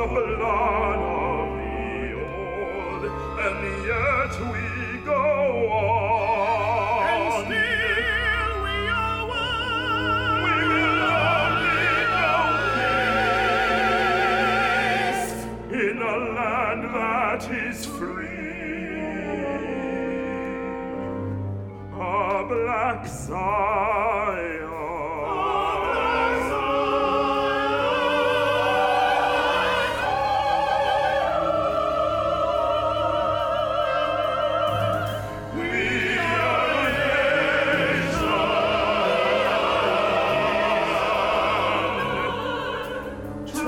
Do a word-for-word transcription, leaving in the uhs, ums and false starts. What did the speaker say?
the blood of the old, and yet we go on. And still we are one. We will only know peace in a land that is free. A black sun